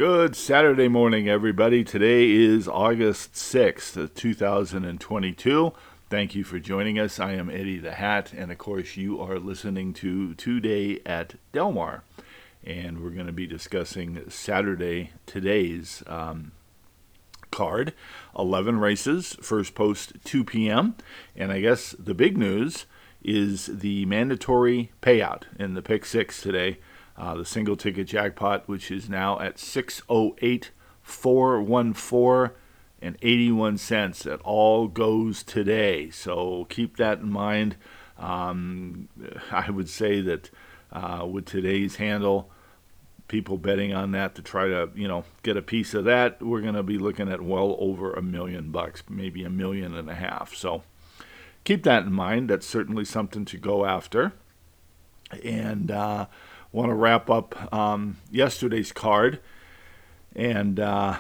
Good Saturday morning, everybody. Today is August 6th, 2022. Thank you for joining us. I am Eddie the Hat, and of course, you are listening to Today at Del Mar. And we're going to be discussing today's card. 11 races, first post 2 p.m. And I guess the big news is the mandatory payout in the Pick 6 today. The single ticket jackpot, which is now at 608,414 and 81 cents. It all goes today. So keep that in mind. I would say that with today's handle, people betting on that to try to, get a piece of that, we're going to be looking at well over $1 million, maybe $1.5 million. So keep that in mind. That's certainly something to go after. And want to wrap up yesterday's card. And, not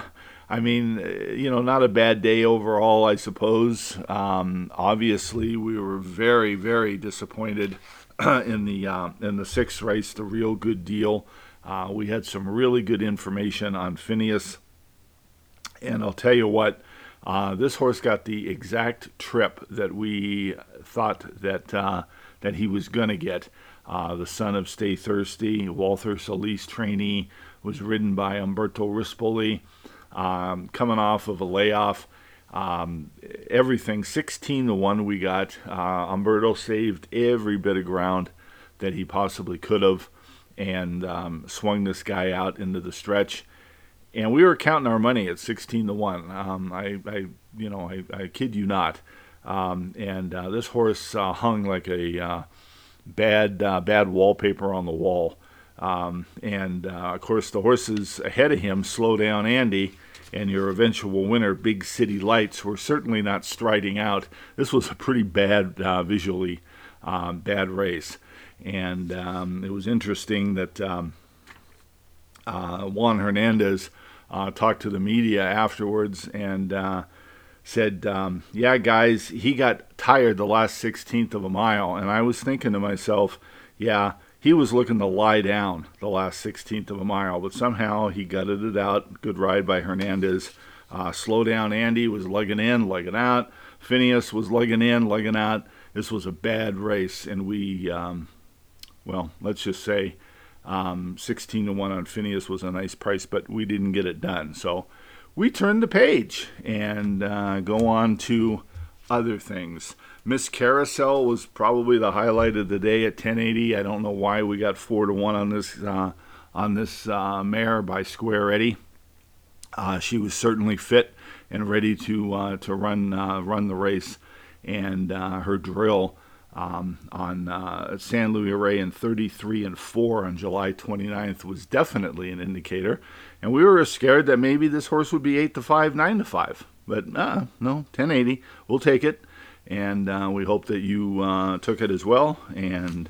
a bad day overall, I suppose. Obviously, we were very, very disappointed in the sixth race, the Real Good Deal. We had some really good information on Phineas. And I'll tell you what, this horse got the exact trip that we thought that he was going to get. The son of Stay Thirsty, Walter Solis trainee, was ridden by Umberto Rispoli, coming off of a layoff. Everything 16-1 we got. Umberto saved every bit of ground that he possibly could have, and swung this guy out into the stretch. And we were counting our money at 16-1. I kid you not. This horse hung like a bad wallpaper on the wall. Of course, the horses ahead of him, Slow Down Andy, and your eventual winner, Big City Lights, were certainly not striding out. This was a pretty bad, visually bad race. And it was interesting that Juan Hernandez talked to the media afterwards and said, yeah, guys, he got tired the last 16th of a mile. And I was thinking to myself, yeah, he was looking to lie down the last 16th of a mile, but somehow he gutted it out. Good ride by Hernandez. Slow Down Andy was lugging in, lugging out. Phineas was lugging in, lugging out. This was a bad race, and we, let's just say 16-1 on Phineas was a nice price, but we didn't get it done. So we turn the page and go on to other things. Miss Carousel was probably the highlight of the day at 1080. I don't know why we got 4-1 on this mare by Square Eddie. She was certainly fit and ready to run the race, and her drill on San Luis Rey in 33-4 on July 29th was definitely an indicator. And we were scared that maybe this horse would be 8-5, 9-5. But no, 1080. We'll take it. And we hope that you took it as well. And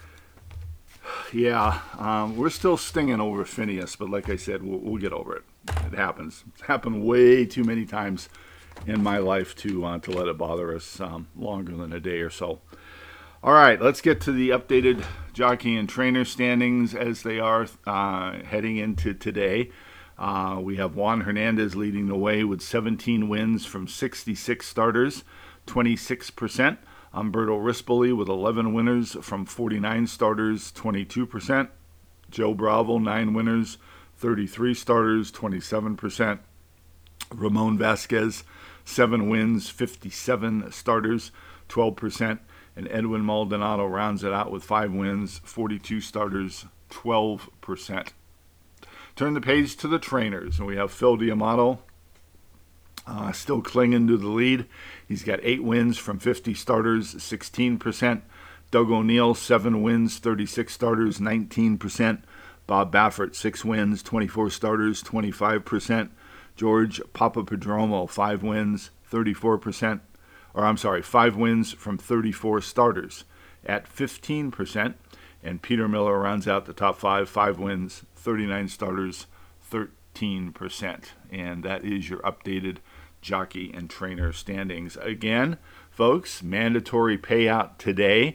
yeah, we're still stinging over Phineas. But like I said, we'll get over it. It happens. It's happened way too many times in my life to let it bother us longer than a day or so. All right, let's get to the updated jockey and trainer standings as they are heading into today. We have Juan Hernandez leading the way with 17 wins from 66 starters, 26%. Umberto Rispoli with 11 winners from 49 starters, 22%. Joe Bravo, 9 winners, 33 starters, 27%. Ramon Vasquez, 7 wins, 57 starters, 12%. And Edwin Maldonado rounds it out with 5 wins, 42 starters, 12%. Turn the page to the trainers, and we have Phil D'Amato still clinging to the lead. He's got 8 wins from 50 starters, 16%. Doug O'Neill, 7 wins, 36 starters, 19%. Bob Baffert, 6 wins, 24 starters, 25%. George Papapadromo, 5 wins, 34%. 5 wins from 34 starters at 15%. And Peter Miller rounds out the top 5 wins, 39 starters, 13%. And that is your updated jockey and trainer standings. Again, folks, mandatory payout today.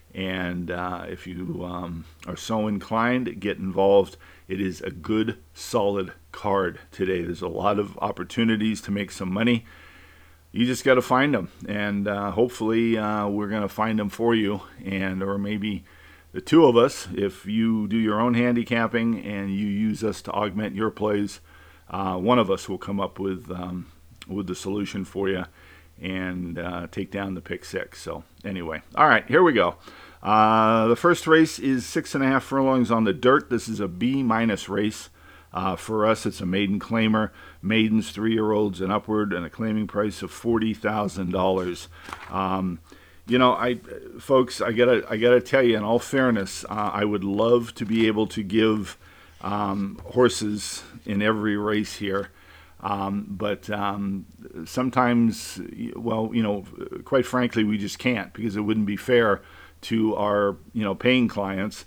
And if you are so inclined, get involved. It is a good, solid card today. There's a lot of opportunities to make some money. You just got to find them, and hopefully we're going to find them for you, and or maybe the two of us, if you do your own handicapping and you use us to augment your plays, one of us will come up with the solution for you and take down the pick six. So anyway, all right, here we go. The first race is 6.5 furlongs on the dirt. This is a B- race. For us, it's a maiden claimer. Maidens, 3-year-olds and upward, and a claiming price of $40,000. Folks, I gotta tell you, in all fairness, I would love to be able to give horses in every race here. But sometimes, quite frankly, we just can't, because it wouldn't be fair to our, paying clients.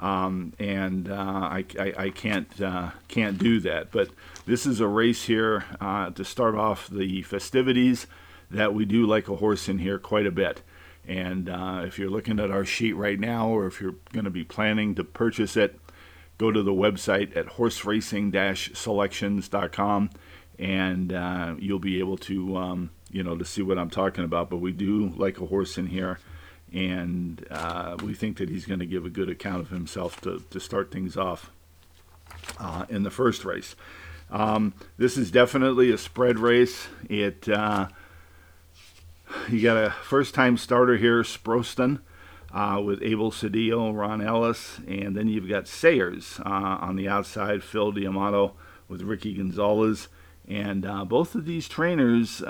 I can't do that. But this is a race here to start off the festivities that we do like a horse in here quite a bit. And if you're looking at our sheet right now, or if you're going to be planning to purchase it, go to the website at horseracing-selections.com, and you'll be able to to see what I'm talking about. But we do like a horse in here, and we think that he's going to give a good account of himself to start things off in the first race. This is definitely a spread race. You got a first-time starter here, Sproston, with Abel Cedillo, Ron Ellis, and then you've got Sayers on the outside, Phil D'Amato with Ricky Gonzalez, and both of these trainers,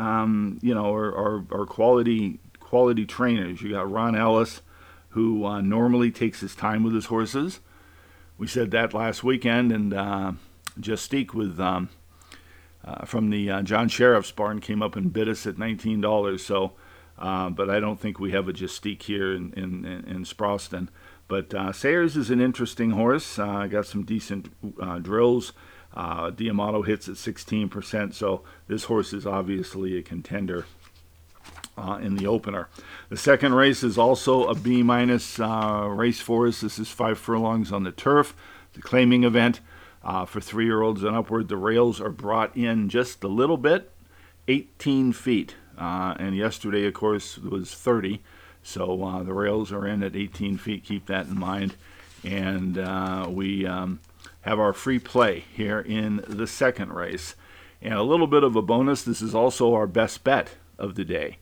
are quality trainers. You got Ron Ellis, who normally takes his time with his horses. We said that last weekend, and Justique with from the John Sheriff's barn came up and bid us at $19. So, but I don't think we have a Justique here in Sproston. But Sayers is an interesting horse. Got some decent drills. D'Amato hits at 16%. So this horse is obviously a contender in the opener. The second race is also a B- race for us. This is 5 furlongs on the turf, the claiming event for 3-year-olds and upward. The rails are brought in just a little bit, 18 feet. And yesterday, of course, was 30. So the rails are in at 18 feet. Keep that in mind. And we have our free play here in the second race. And a little bit of a bonus, this is also our best bet of the day.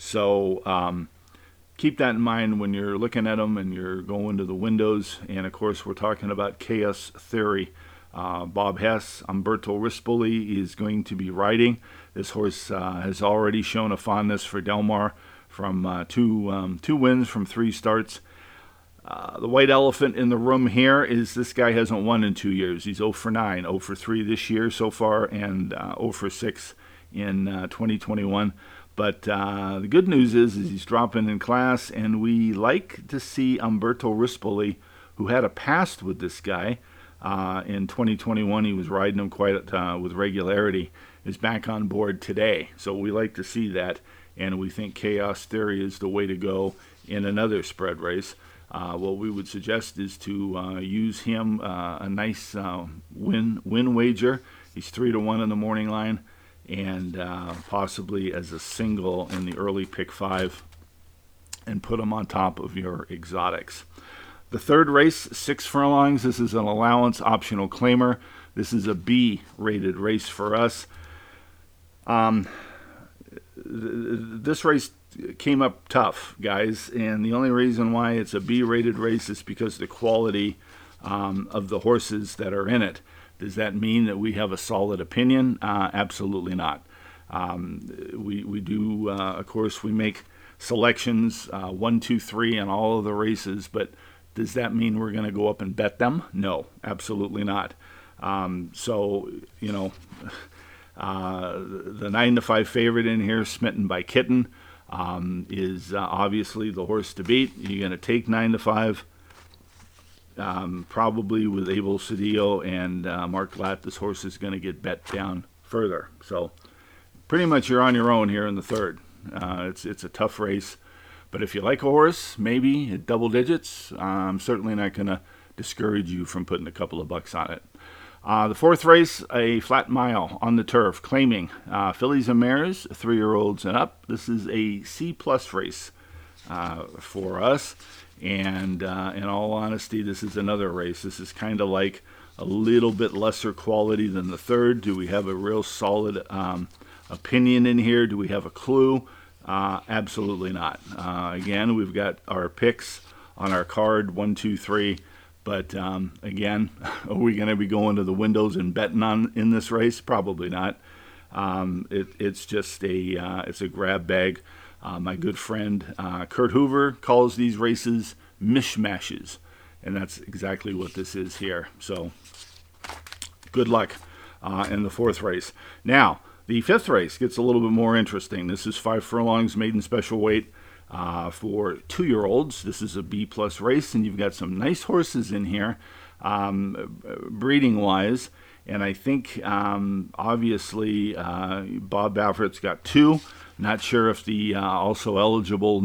So keep that in mind when you're looking at them and you're going to the windows. And, of course, we're talking about Chaos Theory. Bob Hess, Umberto Rispoli is going to be riding. This horse has already shown a fondness for Del Mar from two wins from 3 starts. The white elephant in the room here is this guy hasn't won in 2 years. He's 0 for 9, 0 for 3 this year so far, and 0 for 6 in 2021. But the good news is he's dropping in class, and we like to see Umberto Rispoli, who had a past with this guy. In 2021, he was riding him quite with regularity, is back on board today. So we like to see that, and we think Chaos Theory is the way to go in another spread race. What we would suggest is to use him a nice win wager. He's 3-1 in the morning line, and possibly as a single in the early pick 5, and put him on top of your exotics. The third race, 6 furlongs. This is an allowance optional claimer. This is a B-rated race for us. This race came up tough, guys, and the only reason why it's a B-rated race is because the quality of the horses that are in it. Does that mean that we have a solid opinion? Absolutely not. We do, of course, we make selections 1, 2, 3 in all of the races, but does that mean we're going to go up and bet them? No, absolutely not. The 9-5 favorite in here, Smitten by Kitten, is obviously the horse to beat. You're going to take 9-5. Probably with Abel Cedillo and Mark Latt, this horse is going to get bet down further. So pretty much you're on your own here in the third. It's a tough race, But if you like a horse, maybe at double digits, I'm certainly not going to discourage you from putting a couple of bucks on it. The fourth race, a flat mile on the turf, claiming fillies and mares, 3-year-olds and up. This is a C-plus race for us. And in all honesty, this is another race. This is kind of like a little bit lesser quality than the third. Do we have a real solid opinion in here? Do we have a clue? Absolutely not. Again, we've got our picks on our card, 1, 2, 3. But again, are we going to be going to the windows and betting on in this race? Probably not. It's just it's a grab bag. My good friend Kurt Hoover calls these races mishmashes, and that's exactly what this is here. So good luck in the fourth race. Now, the fifth race gets a little bit more interesting. This is 5 furlongs maiden special weight for 2-year-olds. This is a B-plus race, and you've got some nice horses in here, breeding-wise. And I think, obviously, Bob Baffert's got 2. Not sure if the also eligible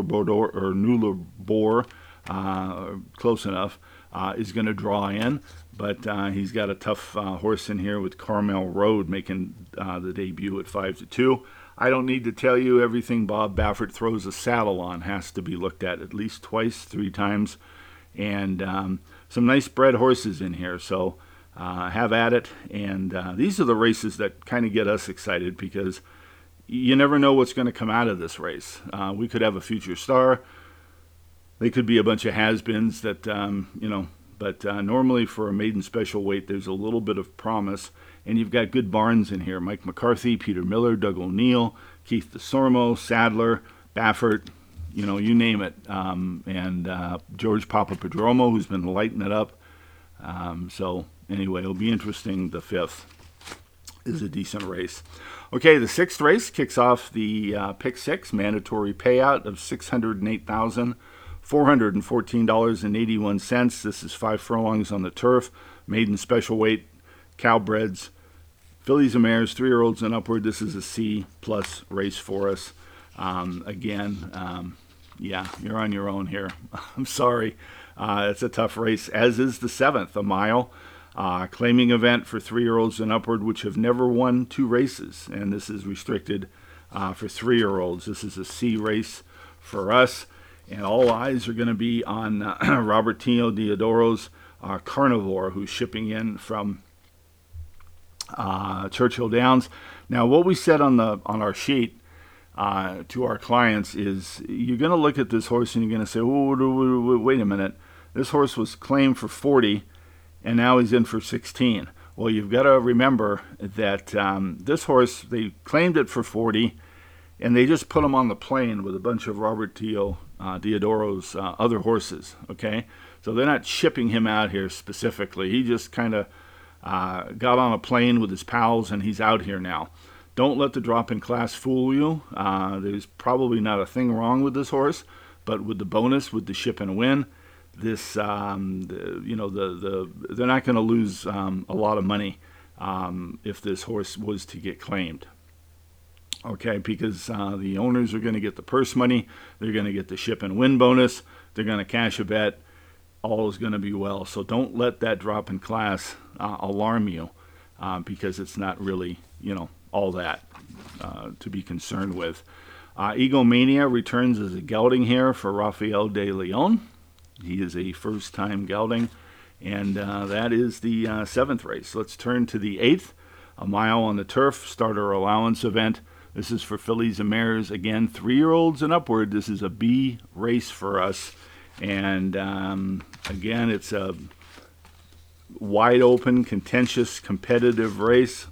Nullarbor, close enough, is going to draw in. But he's got a tough horse in here with Carmel Road making the debut at 5-2. I don't need to tell you everything Bob Baffert throws a saddle on has to be looked at least twice, 3 times. And some nice bred horses in here. So have at it. And these are the races that kind of get us excited because you never know what's going to come out of this race. We could have a future star. They could be a bunch of has-beens that, but normally for a maiden special weight, there's a little bit of promise. And you've got good barns in here. Mike McCarthy, Peter Miller, Doug O'Neill, Keith DeSormo, Sadler, Baffert, you name it. And George Papapadromo, who's been lighting it up. So anyway, it'll be interesting. The fifth is a decent race. Okay, the sixth race kicks off the Pick 6 mandatory payout of $608,414.81. This is 5 furlongs on the turf, maiden special weight, cowbreds, fillies and mares, 3-year-olds and upward. This is a C-plus race for us. Yeah, you're on your own here. I'm sorry. It's a tough race, as is the 7th, a mile. Claiming event for 3-year-olds and upward, which have never won 2 races. And this is restricted for 3-year-olds. This is a C race for us. And all eyes are going to be on Robertino Diodoro's Carnivore, who's shipping in from Churchill Downs. Now, what we said on our sheet to our clients is you're going to look at this horse and you're going to say, oh, wait a minute. This horse was claimed for 40, and now he's in for 16. Well, you've got to remember that this horse, they claimed it for 40, and they just put him on the plane with a bunch of Robert Diodoro's other horses, okay? So they're not shipping him out here specifically. He just kind of got on a plane with his pals, and he's out here now. Don't let the drop in class fool you. There's probably not a thing wrong with this horse, but with the bonus, with the ship and win, this, they're not going to lose a lot of money if this horse was to get claimed. Okay, because the owners are going to get the purse money, they're going to get the ship and win bonus, they're going to cash a bet, all is going to be well. So don't let that drop in class alarm you because it's not really, all that to be concerned with. Egomania returns as a gelding here for Rafael de Leon. He is a first-time gelding, and that is the 7th race. Let's turn to the 8th, a mile on the turf, starter allowance event. This is for fillies and mares. Again, 3-year-olds and upward. This is a B race for us. And again, it's a wide open, contentious, competitive race.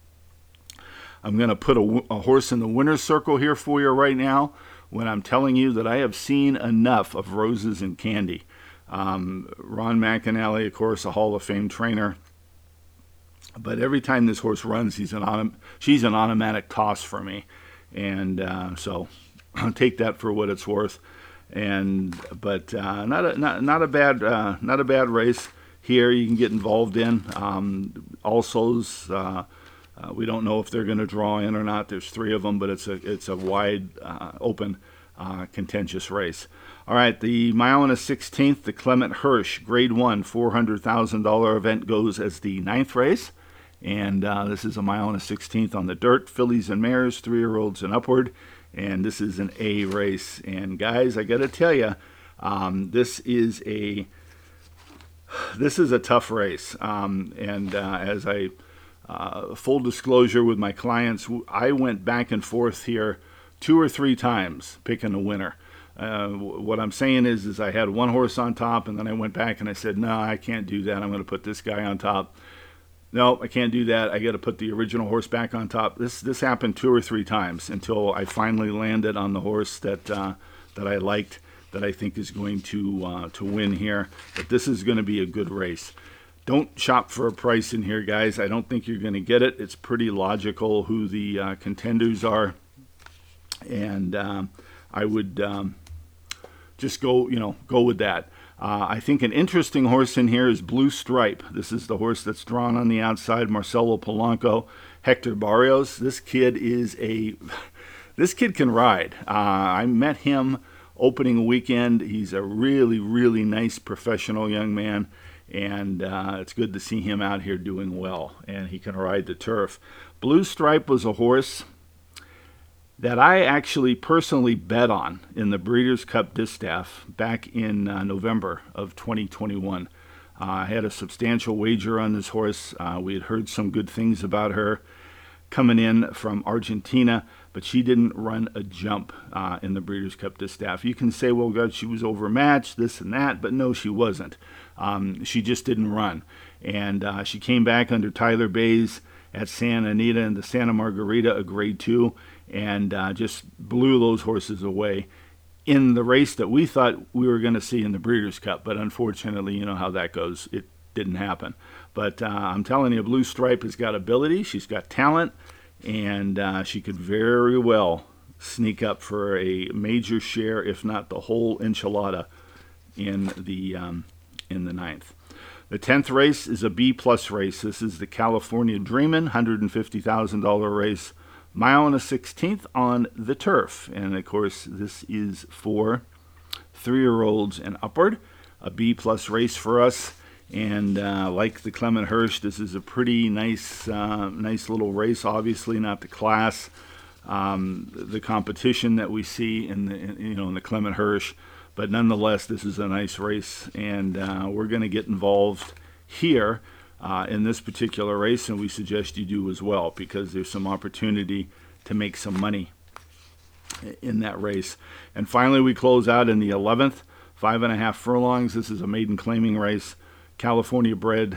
I'm going to put a horse in the winner's circle here for you right now when I'm telling you that I have seen enough of Roses and Candy. Ron McAnally, of course, a Hall of Fame trainer. But every time this horse runs, she's an automatic toss for me. And so I'll take that for what it's worth. But not a bad race here. You can get involved in. Alsos, we don't know if they're going to draw in or not. There's 3 of them, but it's a wide open contentious race. All right, the mile and a 16th, the Clement Hirsch Grade 1 $400,000 event goes as the 9th race. And this is a mile and a 16th on the dirt, fillies and mares, 3-year-olds and upward. And this is an A race. And guys, I got to tell you, this is a tough race. As I full disclosure with my clients, I went back and forth here 2 or 3 times picking a winner. What I'm saying is I had one horse on top, and then I went back and I said, no, I can't do that. I'm going to put this guy on top. No, I can't do that. I got to put the original horse back on top. This happened 2 or 3 times until I finally landed on the horse that I liked, that I think is going to win here. But this is going to be a good race. Don't shop for a price in here, guys. I don't think you're going to get it. It's pretty logical who the contenders are, and I would just go with that. I think an interesting horse in here is Blue Stripe. This is the horse that's drawn on the outside. Marcelo Polanco, Hector Barrios. This kid can ride. I met him opening weekend. He's a really, really nice professional young man, and it's good to see him out here doing well, and he can ride the turf. Blue Stripe was a horse that I actually personally bet on in the Breeders' Cup Distaff back in November of 2021. I had a substantial wager on this horse. We had heard some good things about her coming in from Argentina, but she didn't run a jump in the Breeders' Cup Distaff. You can say, well, God, she was overmatched, this and that, but no, she wasn't. She just didn't run. And she came back under Tyler Bays at Santa Anita and the Santa Margarita, a Grade 2, and just blew those horses away in the race that we thought we were going to see in the Breeders' Cup. But unfortunately, you know how that goes. It didn't happen. But I'm telling you, Blue Stripe has got ability. She's got talent, and she could very well sneak up for a major share, if not the whole enchilada, in the 9th. The 10th race is a B-plus race. This is the California Dreamin', $150,000 race, mile and a 16th on the turf. And, of course, this is for 3-year-olds and upward, a B-plus race for us. And like the Clement Hirsch, this is a pretty nice little race. Obviously, not the class, the competition that we see in the Clement Hirsch. But nonetheless, this is a nice race, and we're going to get involved here in this particular race, and we suggest you do as well, because there's some opportunity to make some money in that race. And finally, we close out in the 11th, 5.5 furlongs. This is a maiden claiming race, California bred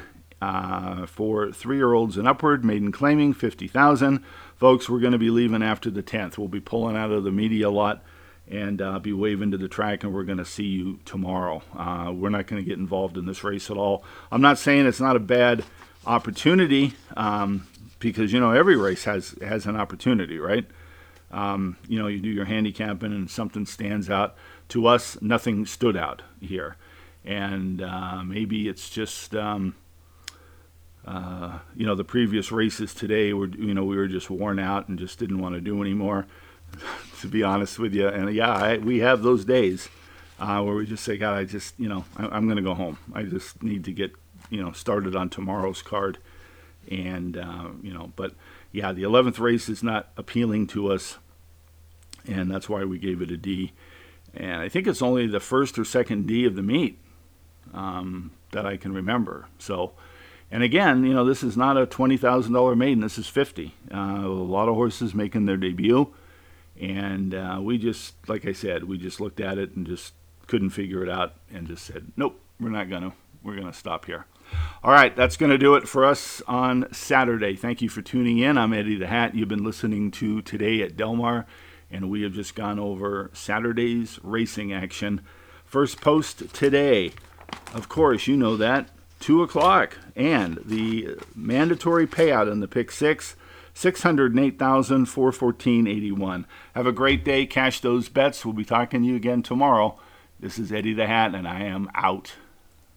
for 3-year-olds and upward, maiden claiming, $50,000. Folks, we're going to be leaving after the 10th. We'll be pulling out of the media lot and be waving to the track, and we're going to see you tomorrow. We're not going to get involved in this race at all. I'm not saying it's not a bad opportunity, because, every race has an opportunity, right? You do your handicapping and something stands out. To us, nothing stood out here. And maybe it's just, the previous races today were, we were just worn out and just didn't want to do anymore. To be honest with you. And we have those days where we just say, God, I'm going to go home. I just need to get, started on tomorrow's card. And, but the 11th race is not appealing to us. And that's why we gave it a D. And I think it's only the first or second D of the meet that I can remember. So, and again, this is not a $20,000 maiden. This is $50,000. A lot of horses making their debut. And we just, like I said, we just looked at it and just couldn't figure it out and just said, nope, we're going to stop here. All right, that's going to do it for us on Saturday. Thank you for tuning in. I'm Eddie the Hat. You've been listening to Today at Del Mar, and we have just gone over Saturday's racing action. First post today, of course, you know that, 2 o'clock, and the mandatory payout in the Pick 6, $608,414.81. Have a great day. Cash those bets. We'll be talking to you again tomorrow. This is Eddie the Hat, and I am out.